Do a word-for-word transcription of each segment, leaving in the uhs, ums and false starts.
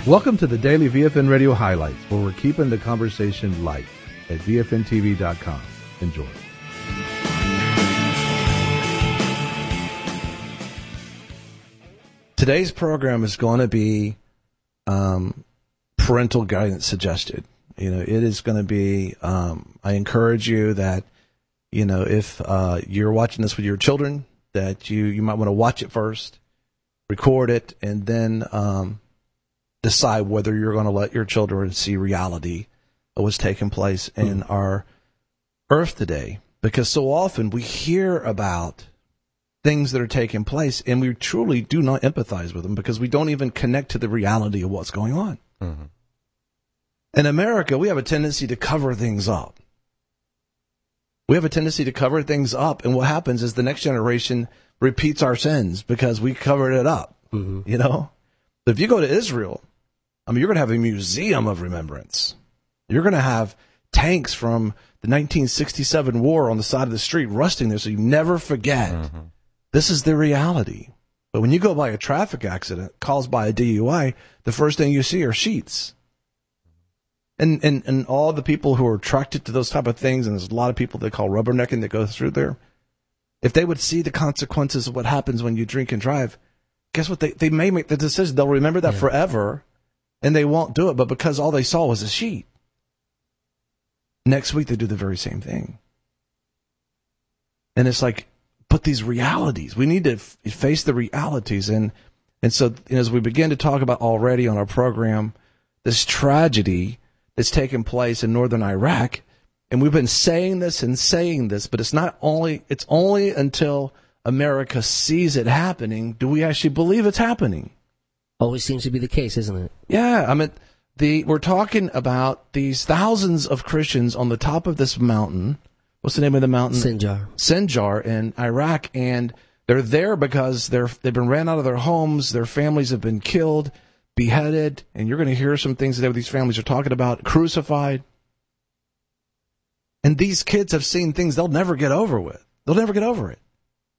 Welcome to the Daily V F N Radio Highlights, where we're keeping the conversation light at V F N T V dot com. Enjoy. Today's program is going to be um, parental guidance suggested. You know, it is going to be, um, I encourage you that, you know, if uh, you're watching this with your children, that you, you might want to watch it first, record it, and then um, decide whether you're going to let your children see reality of what's taking place in mm. our earth today. Because so often we hear about things that are taking place, and we truly do not empathize with them because we don't even connect to the reality of what's going on. Mm-hmm. In America, we have a tendency to cover things up. We have a tendency to cover things up, and what happens is the next generation repeats our sins because we covered it up, mm-hmm. you know? But if you go to Israel, I mean, you're going to have a museum of remembrance. You're going to have tanks from the nineteen sixty-seven war on the side of the street rusting there so you never forget. Mm-hmm. This is the reality. But when you go by a traffic accident caused by a D U I, the first thing you see are sheets. And, and and all the people who are attracted to those type of things, and there's a lot of people they call rubbernecking that go through there, if they would see the consequences of what happens when you drink and drive, guess what? They they may make the decision. They'll remember that yeah. forever, and they won't do it. But because all they saw was a sheet, next week they do the very same thing. And it's like, but these realities, we need to f- face the realities. And and so you know, as we begin to talk about already on our program, this tragedy that's taken place in northern Iraq, and we've been saying this and saying this, but it's not only, it's only until America sees it happening do we actually believe it's happening. Always seems to be the case, isn't it? Yeah, I mean, the we're talking about these thousands of Christians on the top of this mountain. What's the name of the mountain? Sinjar. Sinjar in Iraq, and they're there because they're they've been ran out of their homes, their families have been killed, beheaded, and you're going to hear some things that these families are talking about, crucified. And these kids have seen things they'll never get over with. They'll never get over it.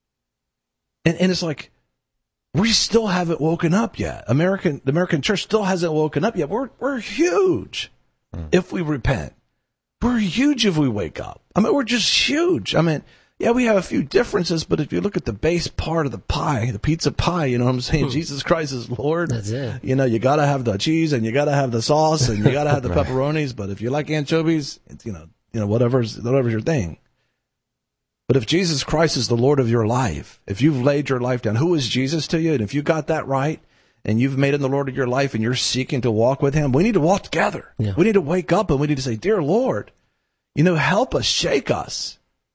And and it's like, we still haven't woken up yet. American the American church still hasn't woken up yet. We're we're huge mm. if we repent. We're huge if we wake up. I mean, we're just huge. I mean, yeah, we have a few differences, but if you look at the base part of the pie, the pizza pie, you know what I'm saying? Hmm. Jesus Christ is Lord. That's it. You know, you got to have the cheese and you got to have the sauce and you got to have the right. pepperonis. But if you like anchovies, it's, you know, you know, whatever's, whatever's your thing. But if Jesus Christ is the Lord of your life, if you've laid your life down, who is Jesus to you? And if you got that right and you've made him the Lord of your life and you're seeking to walk with him, we need to walk together. Yeah. We need to wake up and we need to say, dear Lord, you know, help us, shake us.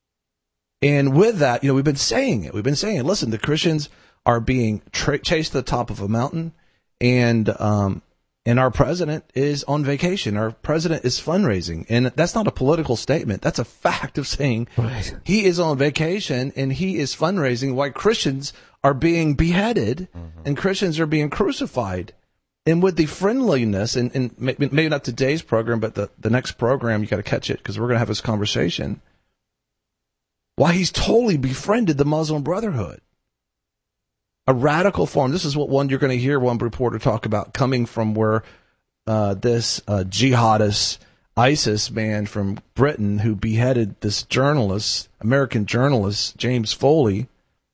And with that, you know, we've been saying it. We've been saying it. Listen, the Christians are being tra- chased to the top of a mountain, and um, and our president is on vacation. Our president is fundraising, and that's not a political statement. That's a fact of saying right. he is on vacation and he is fundraising while Christians are being beheaded mm-hmm. and Christians are being crucified. And with the friendliness, and, and maybe not today's program, but the, the next program, you got to catch it because we're going to have this conversation. Why he's totally befriended the Muslim Brotherhood. A radical form. This is what one you're going to hear one reporter talk about coming from where uh, this uh, jihadist ISIS man from Britain who beheaded this journalist, American journalist, James Foley.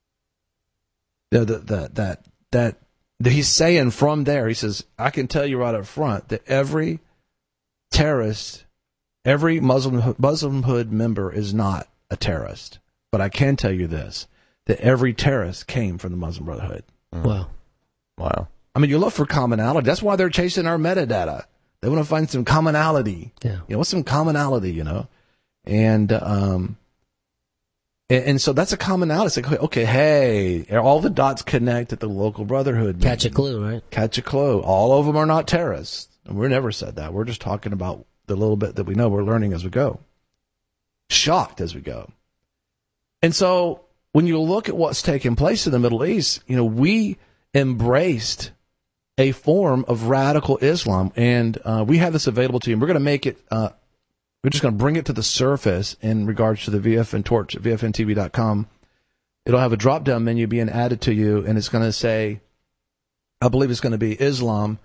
The, the, the, that, that, that he's saying from there, he says, I can tell you right up front that every terrorist, every Muslim Muslimhood member is not a terrorist. But I can tell you this, that every terrorist came from the Muslim Brotherhood. Mm. Wow. Wow. I mean, you look for commonality. That's why they're chasing our metadata. They want to find some commonality. Yeah. You know, what's some commonality, you know? And, um, and, and so that's a commonality. It's like, okay, hey, all the dots connect at the local brotherhood. Catch a clue, right? Catch a clue. All of them are not terrorists. And we never said that. We're just talking about the little bit that we know. We're learning as we go. Shocked as we go. And so when you look at what's taking place in the Middle East, you know, we embraced a form of radical Islam, and uh, we have this available to you. And we're going to make it, uh, we're just going to bring it to the surface in regards to the V F N Torch at V F N T V dot com. It'll have a drop-down menu being added to you, and it's going to say, I believe it's going to be Islam,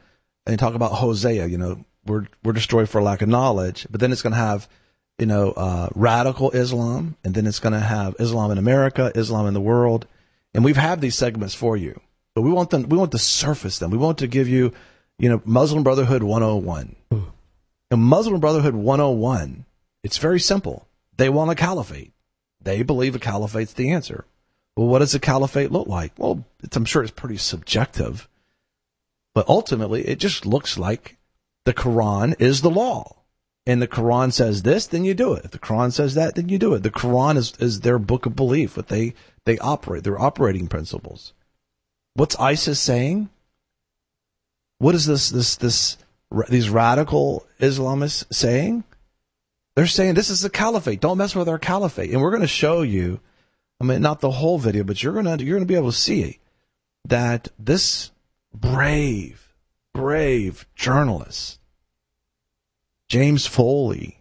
and talk about Hosea, you know, we're we're destroyed for lack of knowledge, but then it's going to have, you know, uh, radical Islam, and then it's going to have Islam in America, Islam in the world, and we've had these segments for you, but we want them, we want to surface them. We want to give you, you know, Muslim Brotherhood one oh one. Mm. And Muslim Brotherhood one oh one, it's very simple. They want a caliphate. They believe a caliphate's the answer. Well, what does a caliphate look like? Well, it's, I'm sure it's pretty subjective, but ultimately it just looks like the Quran is the law. And the Quran says this, then you do it. If the Quran says that, then you do it. The Quran is, is their book of belief, what they, they operate, their operating principles. What's ISIS saying? What is this, this, this, these radical Islamists saying? They're saying this is the caliphate. Don't mess with our caliphate. And we're going to show you, I mean, not the whole video, but you're going to, you're going to be able to see that this brave, brave journalist, James Foley,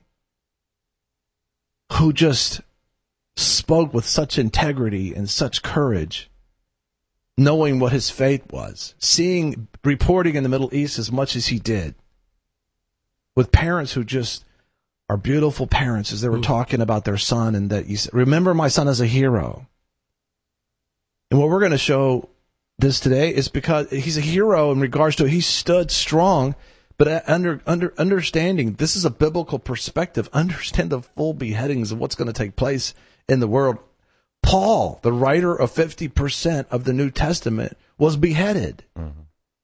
who just spoke with such integrity and such courage, knowing what his faith was, seeing, reporting in the Middle East as much as he did, with parents who just are beautiful parents as they were talking about their son, and that you said, remember my son as a hero. And what we're going to show this today is because he's a hero in regards to he stood strong, but under under understanding this is a biblical perspective. Understand the full beheadings of what's going to take place in the world. Paul, the writer of fifty percent of the New Testament, was beheaded. Mm-hmm.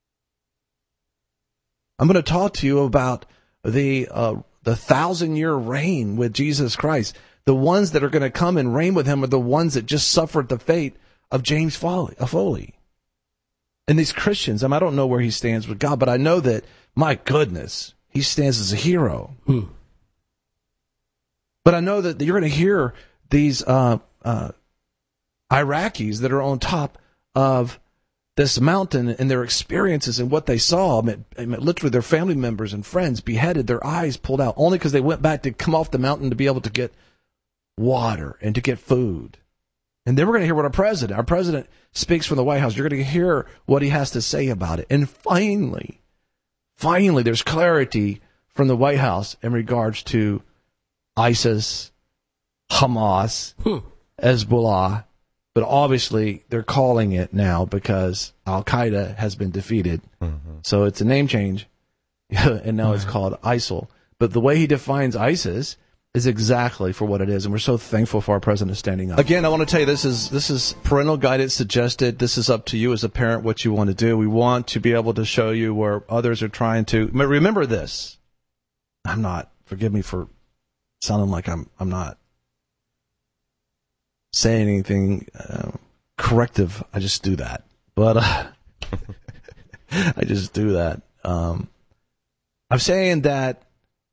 I'm going to talk to you about the uh, the thousand year reign with Jesus Christ. The ones that are going to come and reign with him are the ones that just suffered the fate of James Foley. Of Foley. And these Christians, I mean, I don't know where he stands with God, but I know that, my goodness, he stands as a hero. Hmm. But I know that you're going to hear these uh, uh, Iraqis that are on top of this mountain and their experiences and what they saw. I mean, I mean, literally their family members and friends beheaded, their eyes pulled out, only because they went back to come off the mountain to be able to get water and to get food. And then we're going to hear what our president, our president speaks from the White House. You're going to hear what he has to say about it. And finally, finally, there's clarity from the White House in regards to ISIS, Hamas, hmm. Hezbollah. But obviously, they're calling it now because Al-Qaeda has been defeated. Mm-hmm. So it's a name change, and now mm-hmm. it's called ISIL. But the way he defines ISIS is exactly for what it is, and we're so thankful for our president standing up. Again, I want to tell you, this is this is parental guidance suggested. This is up to you as a parent what you want to do. We want to be able to show you where others are trying to. Remember this. I'm not, forgive me for sounding like I'm I'm not saying anything uh, corrective. I just do that. But uh, I just do that. Um, I'm saying that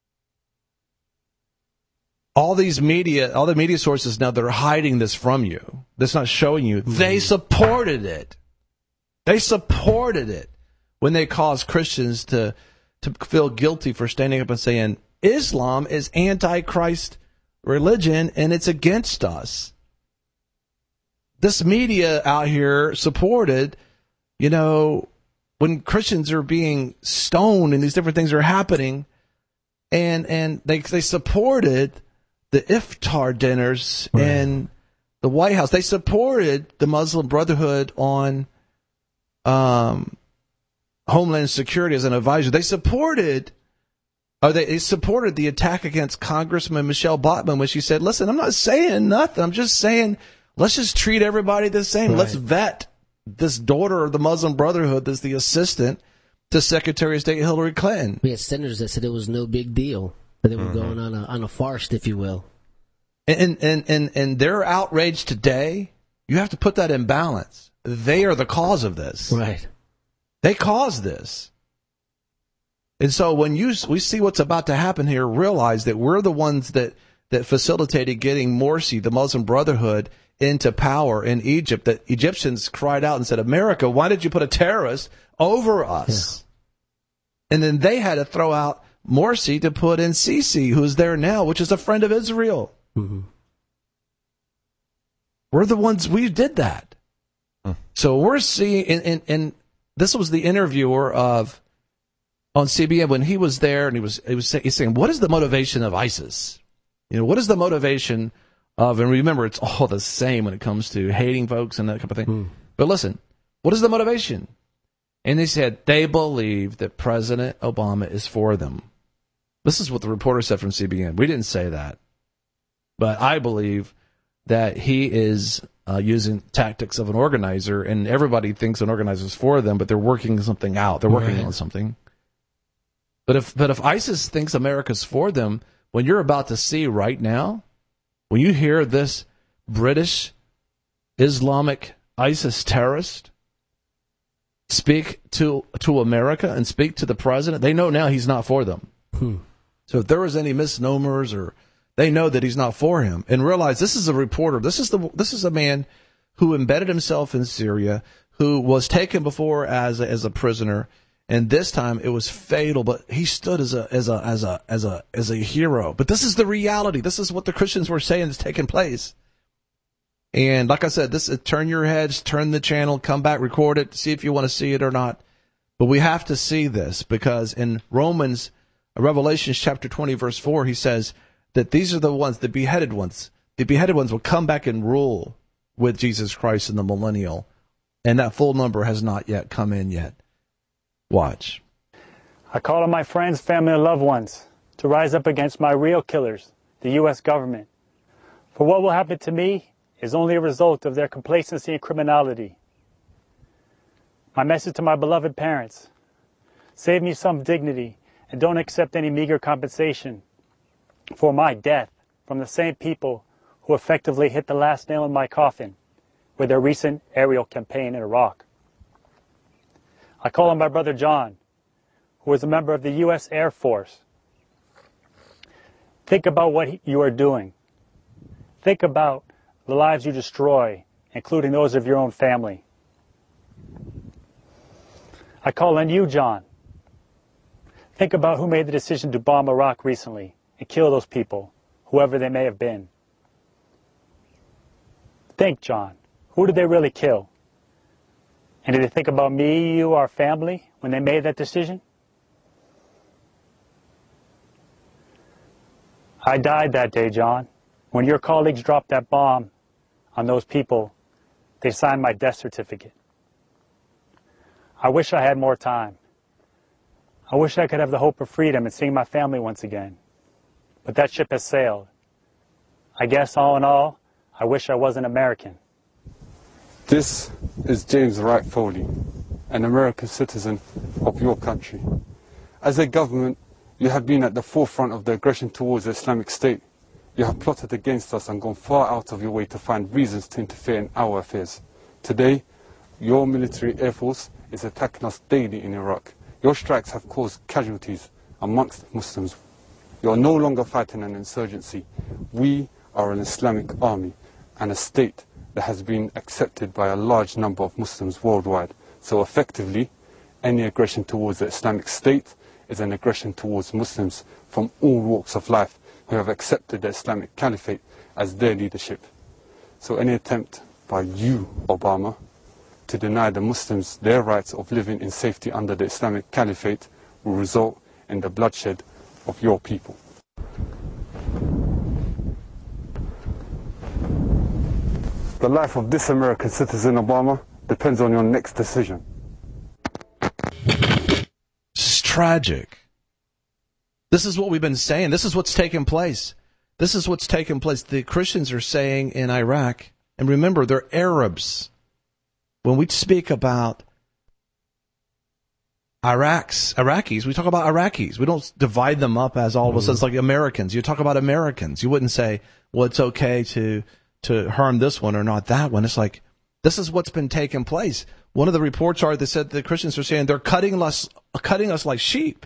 all these media, all the media sources now that are hiding this from you, that's not showing you, they supported it. They supported it when they caused Christians to, to feel guilty for standing up and saying, Islam is anti-Christ religion and it's against us. This media out here supported, you know, when Christians are being stoned and these different things are happening, and and they they supported the iftar dinners right. in the White House. They supported the Muslim Brotherhood on um, Homeland Security as an advisor. They supported, or they, they supported the attack against Congressman Michelle Bachmann when she said, "Listen, I'm not saying nothing. I'm just saying let's just treat everybody the same. Right. Let's vet this daughter of the Muslim Brotherhood that's the assistant to Secretary of State Hillary Clinton." We had senators that said it was no big deal. They were mm-hmm. going on a on a farce, if you will. And, and and and their outrage today, you have to put that in balance. They are the cause of this. Right. They caused this. And so when you we see what's about to happen here, realize that we're the ones that, that facilitated getting Morsi, the Muslim Brotherhood, into power in Egypt. That Egyptians cried out and said, America, why did you put a terrorist over us? Yeah. And then they had to throw out Morsi to put in Sisi, who's there now, which is a friend of Israel. Mm-hmm. We're the ones, we did that. Mm. So we're seeing, and, and, and this was the interviewer of on C B N when he was there, and he was he was he's saying, what is the motivation of ISIS? You know, what is the motivation of? And remember, it's all the same when it comes to hating folks and that kind of thing. Hmm. But listen, what is the motivation? And they said they believe that President Obama is for them. This is what the reporter said from C B N. We didn't say that. But I believe that he is uh, using tactics of an organizer, and everybody thinks an organizer is for them, but they're working something out. They're working right. on something. But if but if ISIS thinks America's for them, when you're about to see right now, when you hear this British Islamic ISIS terrorist speak to to America and speak to the president, they know now he's not for them. Hmm. So if there was any misnomers, or they know that he's not for him, and realize this is a reporter. This is the this is a man who embedded himself in Syria, who was taken before as a, as a prisoner, and this time it was fatal. But he stood as a as a as a as a as a hero. But this is the reality. This is what the Christians were saying is taking place. And like I said, this is, turn your heads, turn the channel, come back, record it, see if you want to see it or not. But we have to see this, because in Romans, Revelation chapter twenty, verse four, he says that these are the ones, the beheaded ones. The beheaded ones will come back and rule with Jesus Christ in the millennial. And that full number has not yet come in yet. Watch. I call on my friends, family, and loved ones to rise up against my real killers, the U S government. For what will happen to me is only a result of their complacency and criminality. My message to my beloved parents: save me some dignity and don't accept any meager compensation for my death from the same people who effectively hit the last nail in my coffin with their recent aerial campaign in Iraq. I call on my brother John, who is a member of the U S Air Force. Think about what you are doing. Think about the lives you destroy, including those of your own family. I call on you, John. Think about who made the decision to bomb Iraq recently and kill those people, whoever they may have been. Think, John, who did they really kill? And did they think about me, you, our family, when they made that decision? I died that day, John. When your colleagues dropped that bomb on those people, they signed my death certificate. I wish I had more time. I wish I could have the hope of freedom and seeing my family once again. But that ship has sailed. I guess, all in all, I wish I was an American. This is James Wright Foley, an American citizen of your country. As a government, you have been at the forefront of the aggression towards the Islamic State. You have plotted against us and gone far out of your way to find reasons to interfere in our affairs. Today, your military air force is attacking us daily in Iraq. Your strikes have caused casualties amongst Muslims. You are no longer fighting an insurgency. We are an Islamic army and a state that has been accepted by a large number of Muslims worldwide. So effectively, any aggression towards the Islamic State is an aggression towards Muslims from all walks of life who have accepted the Islamic Caliphate as their leadership. So any attempt by you, Obama, to deny the Muslims their rights of living in safety under the Islamic Caliphate will result in the bloodshed of your people. The life of this American citizen, Obama, depends on your next decision. This is tragic. This is what we've been saying. This is what's taking place. This is what's taking place. The Christians are saying in Iraq, and remember, they're Arabs. When we speak about Iraqs, Iraqis, we talk about Iraqis. We don't divide them up as all of a sudden, it's like Americans. You talk about Americans. You wouldn't say, well, it's okay to to harm this one or not that one. It's like, this is what's been taking place. One of the reports are that said the Christians are saying they're cutting us, cutting us like sheep.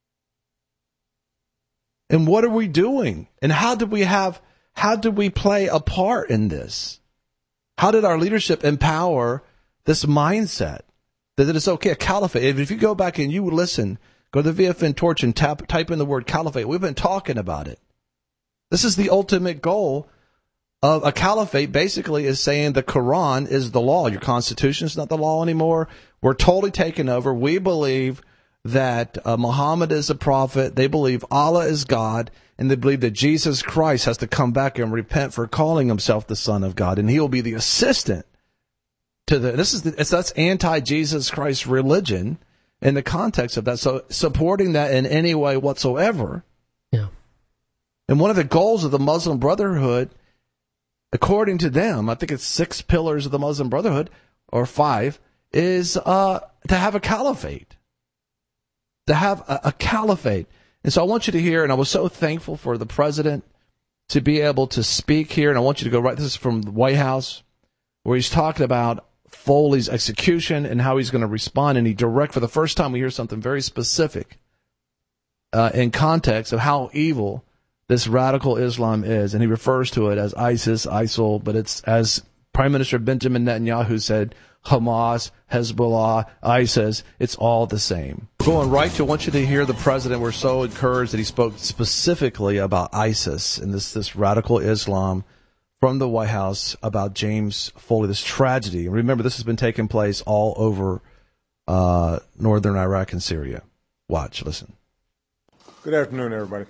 And what are we doing? And how did we have, how did we play a part in this? How did our leadership empower this mindset that it's okay, a caliphate? If you go back and you listen, go to the V F N Torch and tap, type in the word caliphate. We've been talking about it. This is the ultimate goal of a caliphate. Basically is saying the Quran is the law. Your constitution is not the law anymore. We're totally taken over. We believe that uh, Muhammad is a prophet. They believe Allah is God, and they believe that Jesus Christ has to come back and repent for calling himself the Son of God, and he will be the assistant to the. This is the, it's, that's anti-Jesus Christ religion in the context of that. So supporting that in any way whatsoever. Yeah. And one of the goals of the Muslim Brotherhood, according to them, I think it's six pillars of the Muslim Brotherhood, or five, is uh, to have a caliphate. To have a, a caliphate. And so I want you to hear, and I was so thankful for the president to be able to speak here, and I want you to go right, this is from the White House, where he's talking about Foley's execution and how he's going to respond, and he direct, for the first time we hear something very specific uh, in context of how evil this radical Islam is, and he refers to it as ISIS, ISIL, but it's, as Prime Minister Benjamin Netanyahu said, Hamas, Hezbollah, ISIS, it's all the same. Going right to, I want you to hear the president. We're so encouraged that he spoke specifically about ISIS and this, this radical Islam from the White House about James Foley, this tragedy. And remember, this has been taking place all over uh, northern Iraq and Syria. Watch, listen. Good afternoon, everybody.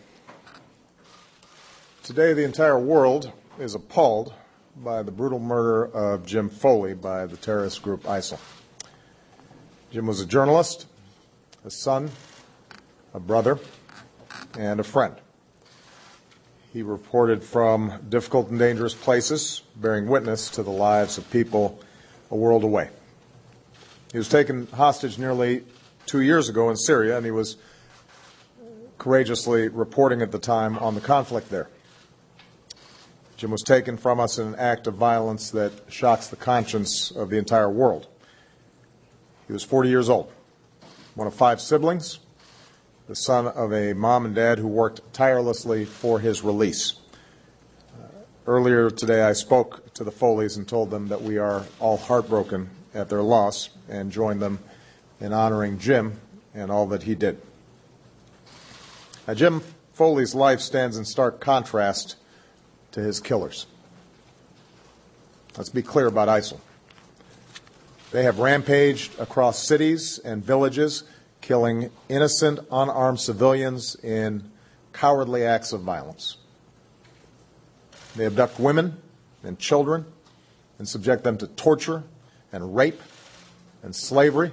Today, the entire world is appalled by the brutal murder of Jim Foley by the terrorist group ISIL. Jim was a journalist, a son, a brother, and a friend. He reported from difficult and dangerous places, bearing witness to the lives of people a world away. He was taken hostage nearly two years ago in Syria, and he was courageously reporting at the time on the conflict there. Jim was taken from us in an act of violence that shocks the conscience of the entire world. He was forty years old, one of five siblings, the son of a mom and dad who worked tirelessly for his release. Uh, earlier today, I spoke to the Foleys and told them that we are all heartbroken at their loss and join them in honoring Jim and all that he did. Now, Jim Foley's life stands in stark contrast to his killers. Let's be clear about ISIL. They have rampaged across cities and villages, killing innocent, unarmed civilians in cowardly acts of violence. They abduct women and children and subject them to torture and rape and slavery.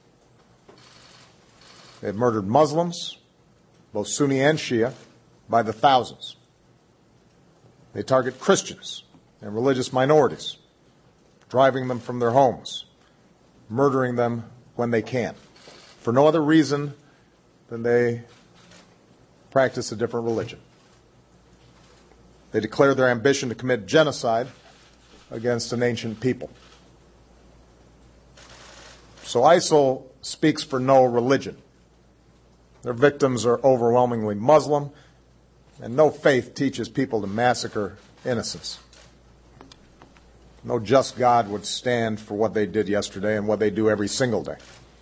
They have murdered Muslims, both Sunni and Shia, by the thousands. They target Christians and religious minorities, driving them from their homes, murdering them when they can, for no other reason than they practice a different religion. They declare their ambition to commit genocide against an ancient people. So ISIL speaks for no religion. Their victims are overwhelmingly Muslim, and no faith teaches people to massacre innocents. No just God would stand for what they did yesterday and what they do every single day.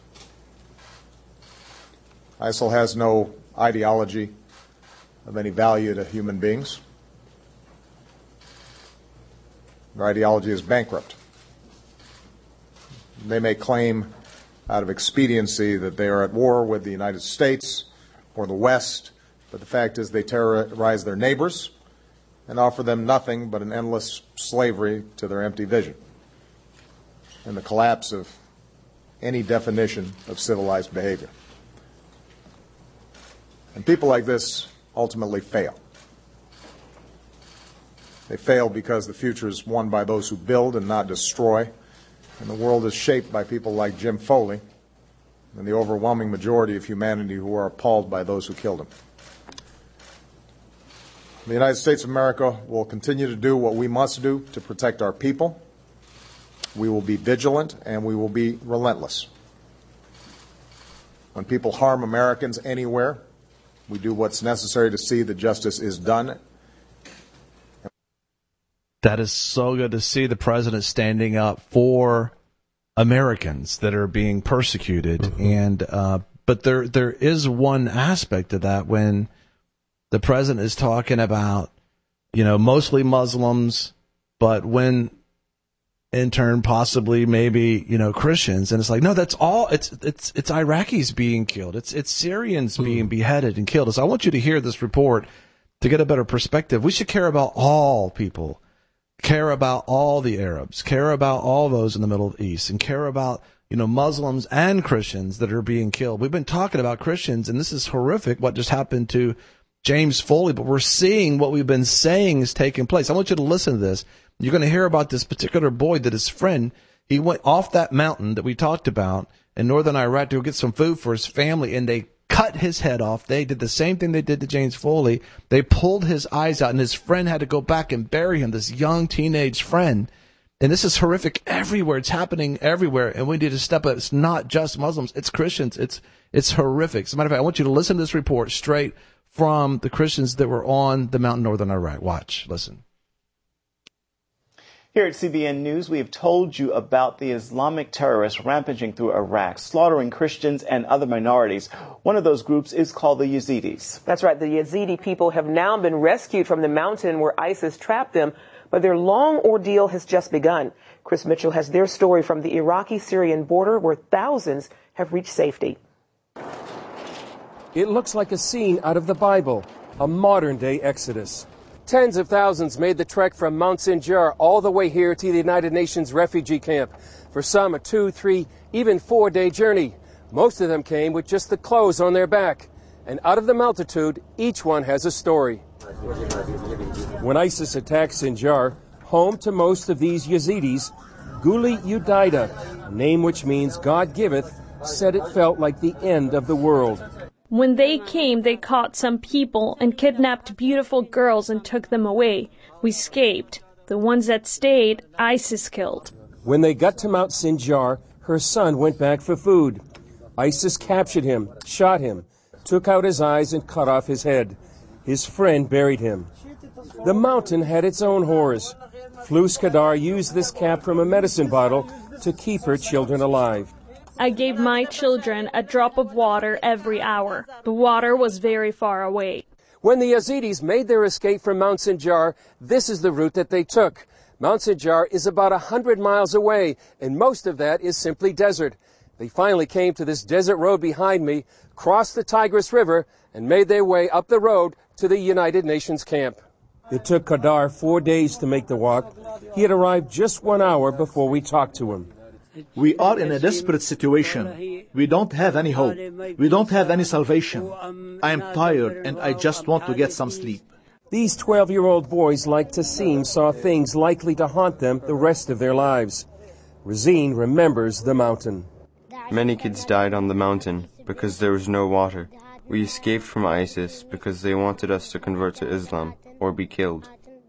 ISIL has no ideology of any value to human beings. Their ideology is bankrupt. They may claim out of expediency that they are at war with the United States or the West, but the fact is they terrorize their neighbors and offer them nothing but an endless slavery to their empty vision and the collapse of any definition of civilized behavior. And people like this ultimately fail. They fail because the future is won by those who build and not destroy, and the world is shaped by people like Jim Foley and the overwhelming majority of humanity who are appalled by those who killed him. The United States of America will continue to do what we must do to protect our people. We will be vigilant and we will be relentless. When people harm Americans anywhere, we do what's necessary to see that justice is done. That is so good to see the president standing up for Americans that are being persecuted. Mm-hmm. And uh, but there there is one aspect of that when the president is talking about, you know, mostly Muslims, but when in turn possibly maybe, you know, Christians. And it's like, no, that's all. It's, it's, it's Iraqis being killed. It's, it's Syrians being beheaded and killed. So I want you to hear this report to get a better perspective. We should care about all people, care about all the Arabs, care about all those in the Middle East, and care about, you know, Muslims and Christians that are being killed. We've been talking about Christians, and this is horrific what just happened to James Foley, but we're seeing what we've been saying is taking place. I want you to listen to this. You're going to hear about this particular boy that his friend, he went off that mountain that we talked about in northern Iraq to go get some food for his family, and they cut his head off. They did the same thing they did to James Foley. They pulled his eyes out, and his friend had to go back and bury him, this young teenage friend. And this is horrific everywhere. It's happening everywhere, and we need to step up. It's not just Muslims. It's Christians. It's it's horrific. As a matter of fact, I want you to listen to this report straight from the Christians that were on the mountain northern Iraq. Watch. Listen. Here at C B N News, we have told you about the Islamic terrorists rampaging through Iraq, slaughtering Christians and other minorities. One of those groups is called the Yazidis. That's right. The Yazidi people have now been rescued from the mountain where ISIS trapped them, but their long ordeal has just begun. Chris Mitchell has their story from the Iraqi-Syrian border, where thousands have reached safety. It looks like a scene out of the Bible, a modern-day Exodus. Tens of thousands made the trek from Mount Sinjar all the way here to the United Nations refugee camp. For some, a two, three, even four-day journey. Most of them came with just the clothes on their back. And out of the multitude, each one has a story. When ISIS attacked Sinjar, home to most of these Yazidis, Guli Udaida, a name which means God giveth, said it felt like the end of the world. When they came, they caught some people and kidnapped beautiful girls and took them away. We escaped. The ones that stayed, ISIS killed. When they got to Mount Sinjar, her son went back for food. ISIS captured him, shot him, took out his eyes and cut off his head. His friend buried him. The mountain had its own horrors. Flus Kadar used this cap from a medicine bottle to keep her children alive. I gave my children a drop of water every hour. The water was very far away. When the Yazidis made their escape from Mount Sinjar, this is the route that they took. Mount Sinjar is about one hundred miles away, and most of that is simply desert. They finally came to this desert road behind me, crossed the Tigris River, and made their way up the road to the United Nations camp. It took Kadar four days to make the walk. He had arrived just one hour before we talked to him. We are in a desperate situation. We don't have any hope. We don't have any salvation. I am tired and I just want to get some sleep. These twelve-year-old boys, like Tassim, saw things likely to haunt them the rest of their lives. Razine remembers the mountain. Many kids died on the mountain because there was no water. We escaped from ISIS because they wanted us to convert to Islam or be killed.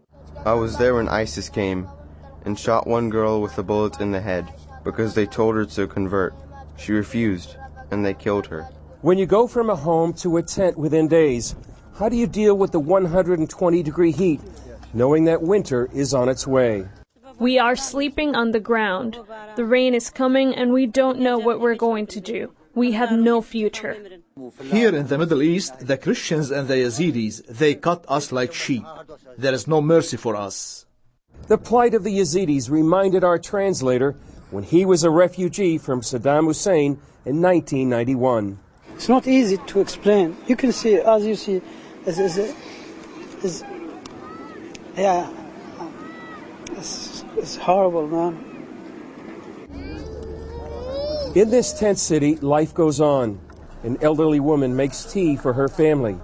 I was there when ISIS came and shot one girl with a bullet in the head because they told her to convert. She refused, and they killed her. When you go from a home to a tent within days, how do you deal with the one hundred twenty degree heat, knowing that winter is on its way? We are sleeping on the ground. The rain is coming, and we don't know what we're going to do. We have no future. Here in the Middle East, the Christians and the Yazidis, they cut us like sheep. There is no mercy for us. The plight of the Yazidis reminded our translator when he was a refugee from Saddam Hussein in nineteen ninety-one. It's not easy to explain. You can see, as you see, is is is yeah, it's, it's horrible, man. In this tent city, life goes on. An elderly woman makes tea for her family.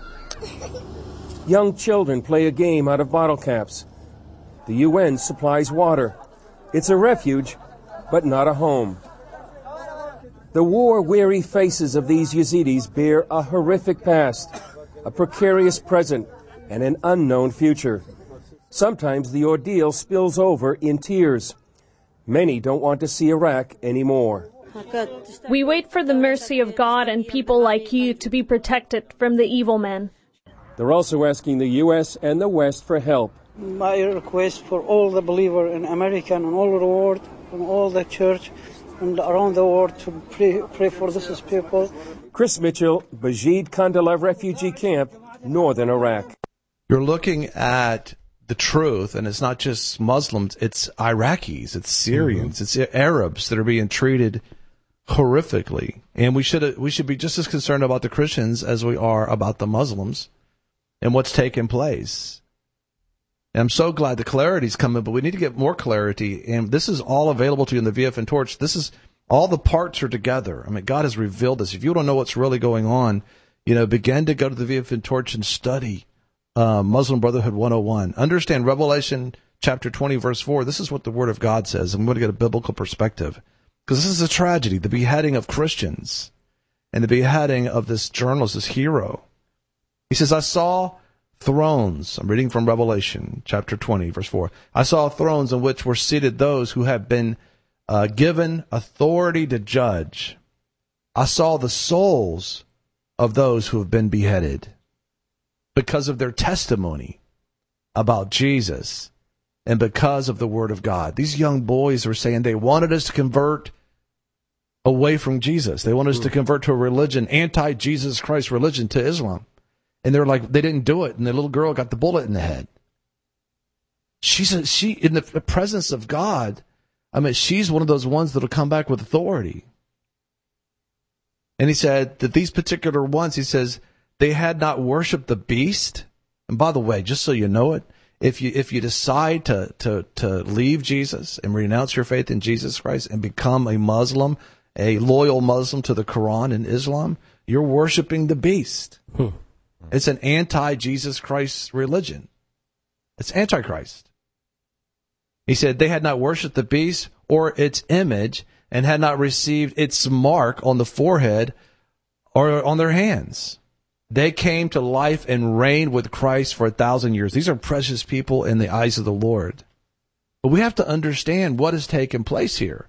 Young children play a game out of bottle caps. The U N supplies water. It's a refuge, but not a home. The war-weary faces of these Yazidis bear a horrific past, a precarious present, and an unknown future. Sometimes the ordeal spills over in tears. Many don't want to see Iraq anymore. We wait for the mercy of God and people like you to be protected from the evil men. They're also asking the U S and the West for help. My request for all the believers in America and all over the world, and all the church and around the world to pray, pray for these people. Chris Mitchell, Bajid Kandala Refugee Camp, Northern Iraq. You're looking at the truth, and it's not just Muslims, it's Iraqis, it's Syrians, mm-hmm. it's Arabs that are being treated horrifically. And we should we should be just as concerned about the Christians as we are about the Muslims and what's taking place. And I'm so glad the clarity's coming, but we need to get more clarity. And this is all available to you in the V F N Torch. This is all the parts are together. I mean, God has revealed this. If you don't know what's really going on, you know, begin to go to the V F N Torch and study uh, Muslim Brotherhood one oh one. Understand Revelation chapter twenty, verse four. This is what the Word of God says. I'm going to get a biblical perspective because this is a tragedy, the beheading of Christians and the beheading of this journalist, this hero. He says, I saw thrones. I'm reading from Revelation chapter twenty, verse four. I saw thrones in which were seated those who have been uh, given authority to judge. I saw the souls of those who have been beheaded because of their testimony about Jesus and because of the Word of God. These young boys were saying they wanted us to convert away from Jesus. They wanted us to convert to a religion, anti-Jesus Christ religion, to Islam. And they're like, they didn't do it, and the little girl got the bullet in the head. She's a, she in the presence of God. I mean, she's one of those ones that'll come back with authority. And he said that these particular ones, he says, they had not worshipped the beast. And by the way, just so you know it, if you if you decide to to to leave Jesus and renounce your faith in Jesus Christ and become a Muslim, a loyal Muslim to the Quran and Islam, you're worshiping the beast. Hmm. It's an anti-Jesus Christ religion. It's Antichrist. He said they had not worshipped the beast or its image and had not received its mark on the forehead or on their hands. They came to life and reigned with Christ for a thousand years. These are precious people in the eyes of the Lord. But we have to understand what has taken place here.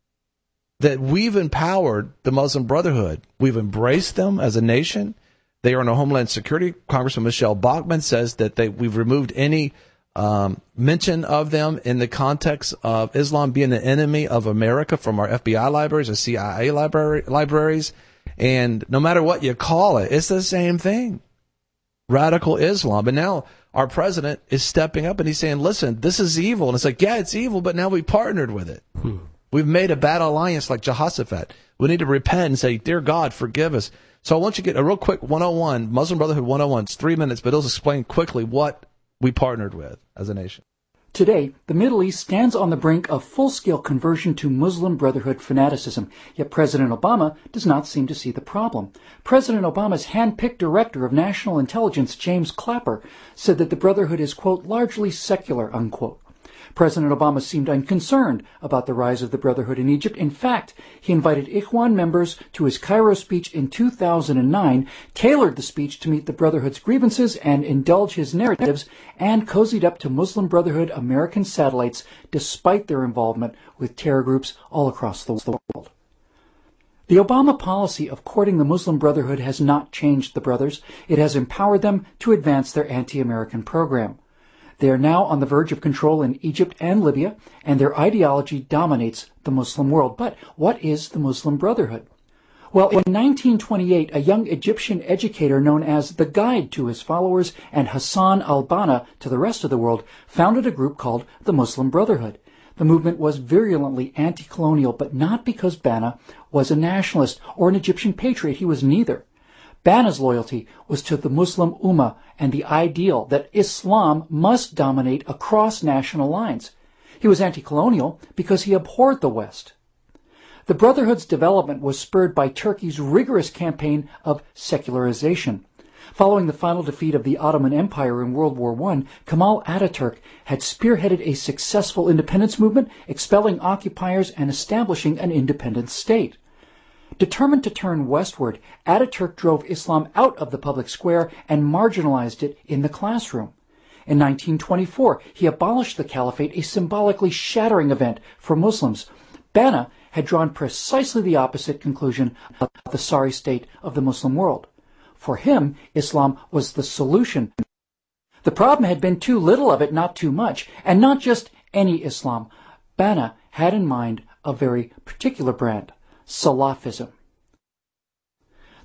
That we've empowered the Muslim Brotherhood. We've embraced them as a nation. They are in our Homeland Security. Congressman Michelle Bachmann says that they, we've removed any um, mention of them in the context of Islam being the enemy of America from our F B I libraries or C I A library, libraries. And no matter what you call it, it's the same thing. Radical Islam. And now our president is stepping up and he's saying, listen, this is evil. And it's like, yeah, it's evil, but now we partnered with it. Hmm. We've made a bad alliance like Jehoshaphat. We need to repent and say, dear God, forgive us. So I want you to get a real quick one oh one, Muslim Brotherhood one oh one. It's three minutes, but it'll explain quickly what we partnered with as a nation. Today, the Middle East stands on the brink of full-scale conversion to Muslim Brotherhood fanaticism, yet President Obama does not seem to see the problem. President Obama's hand-picked director of national intelligence, James Clapper, said that the Brotherhood is, quote, largely secular, unquote. President Obama seemed unconcerned about the rise of the Brotherhood in Egypt. In fact, he invited Ikhwan members to his Cairo speech in two thousand nine, tailored the speech to meet the Brotherhood's grievances and indulge his narratives, and cozied up to Muslim Brotherhood American satellites despite their involvement with terror groups all across the world. The Obama policy of courting the Muslim Brotherhood has not changed the brothers. It has empowered them to advance their anti-American program. They are now on the verge of control in Egypt and Libya, and their ideology dominates the Muslim world. But what is the Muslim Brotherhood? Well, in nineteen twenty-eight, a young Egyptian educator known as the Guide to his followers and Hassan al-Banna to the rest of the world founded a group called the Muslim Brotherhood. The movement was virulently anti-colonial, but not because Banna was a nationalist or an Egyptian patriot. He was neither. Banna's loyalty was to the Muslim Ummah and the ideal that Islam must dominate across national lines. He was anti-colonial because he abhorred the West. The Brotherhood's development was spurred by Turkey's rigorous campaign of secularization. Following the final defeat of the Ottoman Empire in World War One, Kemal Ataturk had spearheaded a successful independence movement, expelling occupiers and establishing an independent state. Determined to turn westward, Ataturk drove Islam out of the public square and marginalized it in the classroom. In nineteen twenty-four, he abolished the caliphate, a symbolically shattering event for Muslims. Banna had drawn precisely the opposite conclusion of the sorry state of the Muslim world. For him, Islam was the solution. The problem had been too little of it, not too much, and not just any Islam. Banna had in mind a very particular brand. Salafism.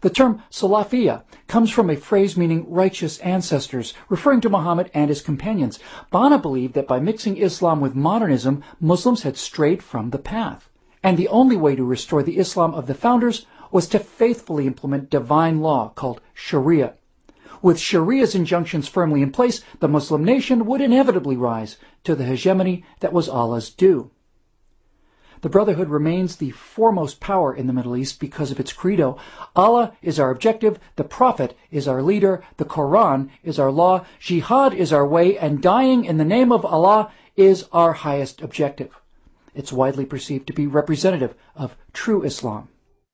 The term Salafiyya comes from a phrase meaning righteous ancestors, referring to Muhammad and his companions. Banna believed that by mixing Islam with modernism, Muslims had strayed from the path. And the only way to restore the Islam of the founders was to faithfully implement divine law called Sharia. With Sharia's injunctions firmly in place, the Muslim nation would inevitably rise to the hegemony that was Allah's due. The Brotherhood remains the foremost power in the Middle East because of its credo. Allah is our objective, the Prophet is our leader, the Quran is our law, jihad is our way, and dying in the name of Allah is our highest objective. It's widely perceived to be representative of true Islam.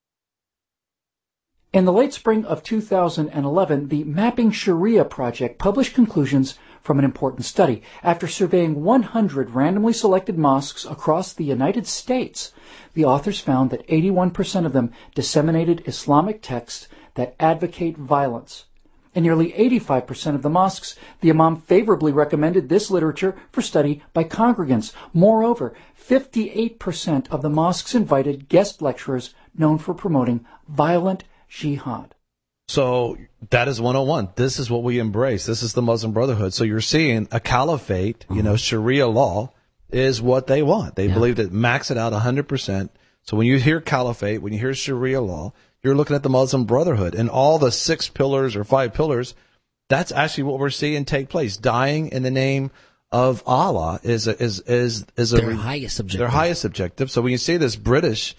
In the late spring of two thousand eleven, the Mapping Sharia project published conclusions from an important study. After surveying one hundred randomly selected mosques across the United States, the authors found that eighty-one percent of them disseminated Islamic texts that advocate violence. In nearly eighty-five percent of the mosques, the imam favorably recommended this literature for study by congregants. Moreover, fifty-eight percent of the mosques invited guest lecturers known for promoting violent jihad. So that is one oh one. This is what we embrace. This is the Muslim Brotherhood. So you're seeing a caliphate, mm-hmm. you know, Sharia law is what they want. They yeah. believe that max it out one hundred percent. So when you hear caliphate, when you hear Sharia law, you're looking at the Muslim Brotherhood and all the six pillars or five pillars. That's actually what we're seeing take place. Dying in the name of Allah is a, is is is a their highest objective. Their highest objective. So when you see this British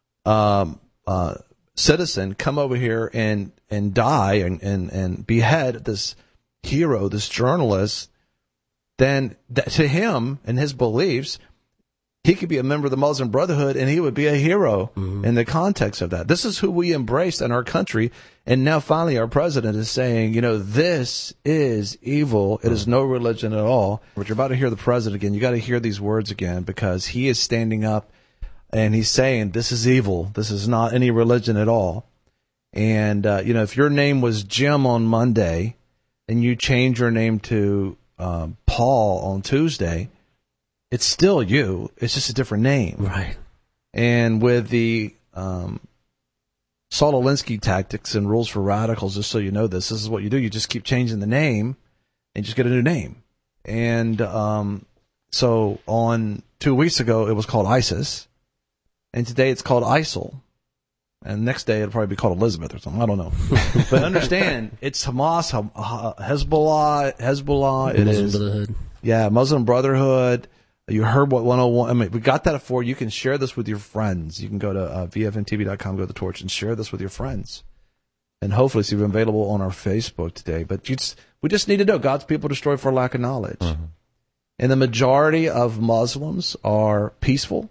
um uh citizen come over here and and die and, and, and behead this hero, this journalist, then that, to him and his beliefs, he could be a member of the Muslim Brotherhood and he would be a hero mm-hmm. in the context of that. This is who we embraced in our country. And now finally our president is saying, you know, this is evil. It is no religion at all. But you're about to hear the president again. You got to hear these words again because he is standing up and he's saying, this is evil. This is not any religion at all. And, uh, you know, if your name was Jim on Monday and you change your name to um, Paul on Tuesday, it's still you. It's just a different name. Right. And with the um, Saul Alinsky tactics and rules for radicals, just so you know this, this is what you do. You just keep changing the name and just get a new name. And um, so on two weeks ago, it was called ISIS. And today it's called ISIL. And next day it'll probably be called Elizabeth or something. I don't know. But understand, it's Hamas, Hezbollah, Hezbollah. It Muslim is, Brotherhood. Yeah, Muslim Brotherhood. You heard what one oh one, I mean, we got that for you. You can share this with your friends. You can go to uh, V F N T V dot com, go to the Torch, and share this with your friends. And hopefully it's even available on our Facebook today. But you just, we just need to know God's people destroyed for lack of knowledge. Mm-hmm. And the majority of Muslims are peaceful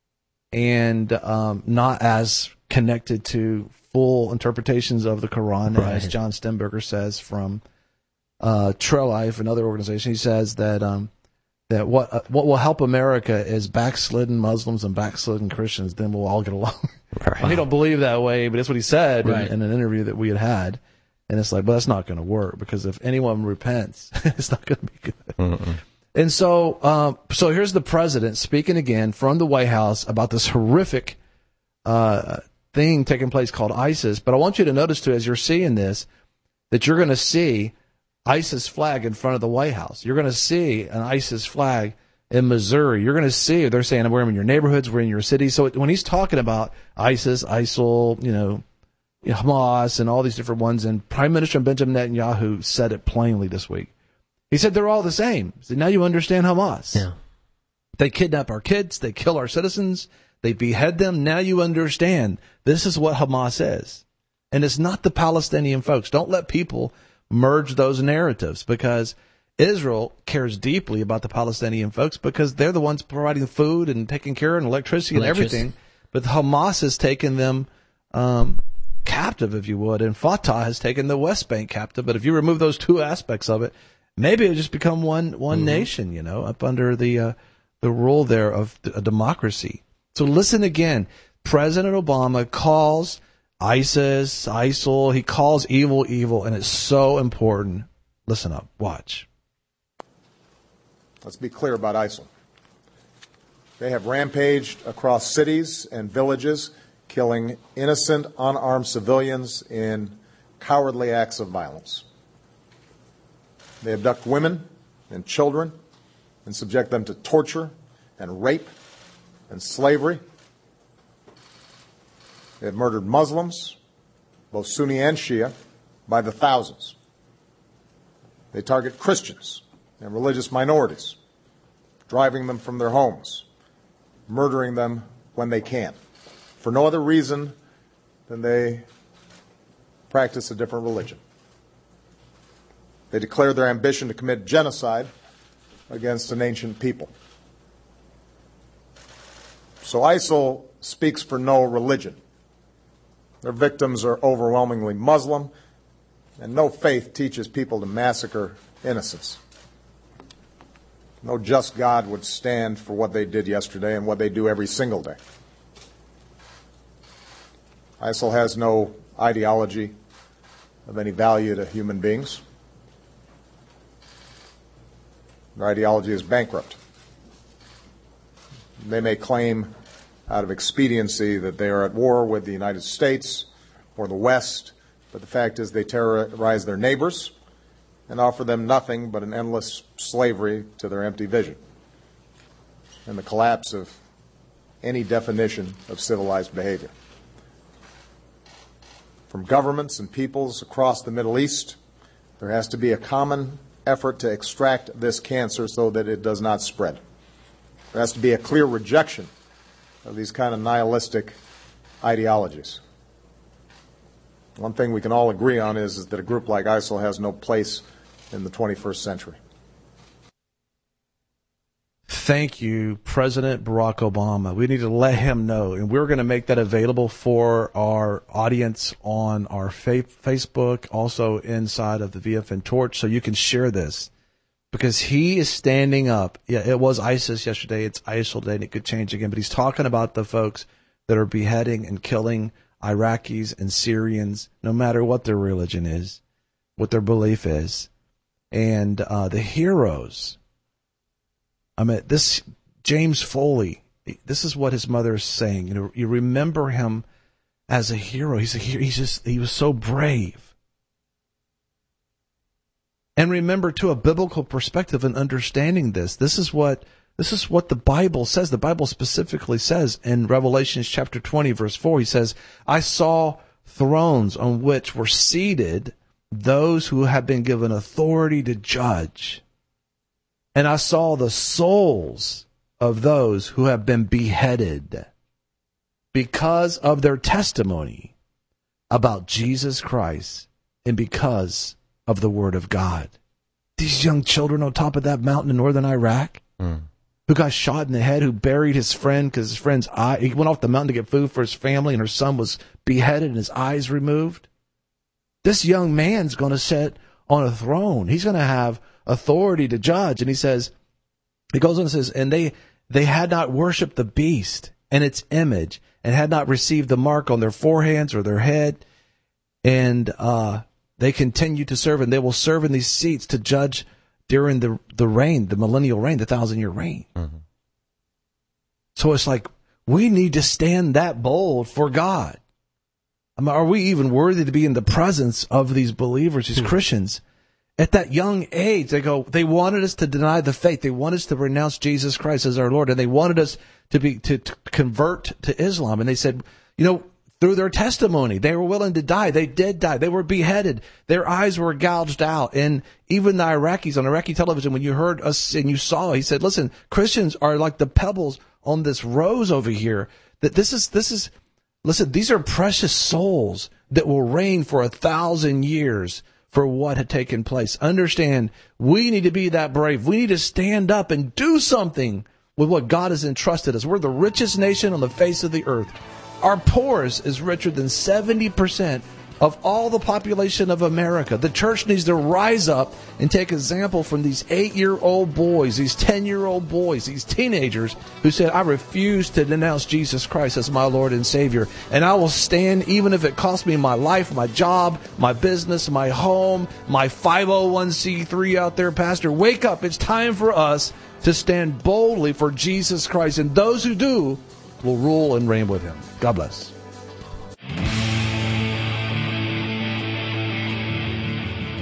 and um, not as connected to full interpretations of the Quran, right. as John Stenberger says from uh, Trail Life, another organization. He says that um, that what uh, what will help America is backslidden Muslims and backslidden Christians. Then we'll all get along. Right. Well, he don't believe that way, but that's what he said right. in, in an interview that we had had. And it's like, well, that's not going to work because if anyone repents, it's not going to be good. Mm-mm. And so, um, so here's the president speaking again from the White House about this horrific uh, thing taking place called ISIS. But I want you to notice, too, as you're seeing this, that you're going to see ISIS flag in front of the White House. You're going to see an ISIS flag in Missouri. You're going to see, they're saying, we're in your neighborhoods, we're in your cities. So when he's talking about ISIS, ISIL, you know, Hamas, and all these different ones, and Prime Minister Benjamin Netanyahu said it plainly this week. He said they're all the same. So now you understand Hamas. Yeah. They kidnap our kids. They kill our citizens. They behead them. Now you understand this is what Hamas is. And it's not the Palestinian folks. Don't let people merge those narratives because Israel cares deeply about the Palestinian folks because they're the ones providing food and taking care of electricity and Electricity. everything. But Hamas has taken them um, captive, if you would, and Fatah has taken the West Bank captive. But if you remove those two aspects of it, maybe it'll just become one one mm-hmm. nation, you know, up under the uh, the rule there of a democracy. So listen again. President Obama calls ISIS, ISIL, he calls evil, evil, and it's so important. Listen up. Watch. Let's be clear about ISIL. They have rampaged across cities and villages, killing innocent, unarmed civilians in cowardly acts of violence. They abduct women and children and subject them to torture and rape and slavery. They have murdered Muslims, both Sunni and Shia, by the thousands. They target Christians and religious minorities, driving them from their homes, murdering them when they can, for no other reason than they practice a different religion. They declare their ambition to commit genocide against an ancient people. So ISIL speaks for no religion. Their victims are overwhelmingly Muslim, and no faith teaches people to massacre innocents. No just God would stand for what they did yesterday and what they do every single day. ISIL has no ideology of any value to human beings. Their ideology is bankrupt. They may claim out of expediency that they are at war with the United States or the West, but the fact is they terrorize their neighbors and offer them nothing but an endless slavery to their empty vision and the collapse of any definition of civilized behavior. From governments and peoples across the Middle East, there has to be a common effort to extract this cancer so that it does not spread. There has to be a clear rejection of these kind of nihilistic ideologies. One thing we can all agree on is, is that a group like ISIL has no place in the twenty-first century. Thank you, President Barack Obama. We need to let him know, and we're going to make that available for our audience on our fa- Facebook, also inside of the V F N Torch, so you can share this. Because he is standing up. Yeah, it was ISIS yesterday. It's ISIL today, and it could change again. But he's talking about the folks that are beheading and killing Iraqis and Syrians, no matter what their religion is, what their belief is. And uh, the heroes. I mean, this James Foley, this is what his mother is saying. You know, you remember him as a hero. He's a hero. He's just, he was so brave. And remember, to a biblical perspective and understanding this, this is what this is what the Bible says. The Bible specifically says in Revelation chapter twenty, verse four, he says, I saw thrones on which were seated those who have been given authority to judge. And I saw the souls of those who have been beheaded because of their testimony about Jesus Christ and because of the Word of God. These young children on top of that mountain in northern Iraq, mm. who got shot in the head, who buried his friend because his friend's eye, he went off the mountain to get food for his family, and her son was beheaded and his eyes removed. This young man's going to sit on a throne. He's going to have authority to judge. And he says, he goes on and says, and they, they had not worshipped the beast and its image, and had not received the mark on their foreheads or their head. And, uh, they continue to serve, and they will serve in these seats to judge during the the reign, the millennial reign, the thousand-year reign. Mm-hmm. So it's like, we need to stand that bold for God. I mean, are we even worthy to be in the presence of these believers, these mm-hmm. Christians? At that young age, they go, they wanted us to deny the faith. They wanted us to renounce Jesus Christ as our Lord, and they wanted us to be to, to convert to Islam. And they said, you know, through their testimony, they were willing to die. They did die. They were beheaded. Their eyes were gouged out. And even the Iraqis on Iraqi television, when you heard us and you saw, he said, listen, Christians are like the pebbles on this rose over here. That this is, this is, listen, these are precious souls that will reign for a thousand years for what had taken place. Understand, we need to be that brave. We need to stand up and do something with what God has entrusted us. We're the richest nation on the face of the earth. Our poorest is richer than seventy percent of all the population of America. The church needs to rise up and take example from these eight-year-old boys, these ten-year-old boys, these teenagers who said, I refuse to denounce Jesus Christ as my Lord and Savior. And I will stand even if it costs me my life, my job, my business, my home, my five oh one c three out there, Pastor. Wake up. It's time for us to stand boldly for Jesus Christ. And those who do will rule and reign with him. God bless.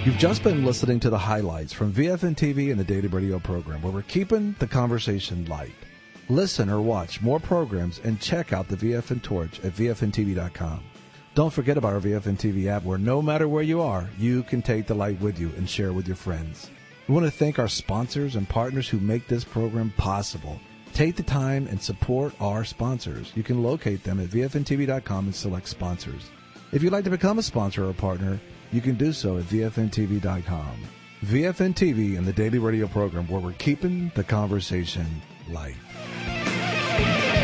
You've just been listening to the highlights from V F N T V and the Daily Radio program, where we're keeping the conversation light. Listen or watch more programs and check out the V F N Torch at V F N T V dot com. Don't forget about our V F N T V app, where no matter where you are, you can take the light with you and share with your friends. We want to thank our sponsors and partners who make this program possible. Take the time and support our sponsors. You can locate them at V F N T V dot com and select sponsors. If you'd like to become a sponsor or partner, you can do so at V F N T V dot com. V F N T V and the Daily Radio program, where we're keeping the conversation light.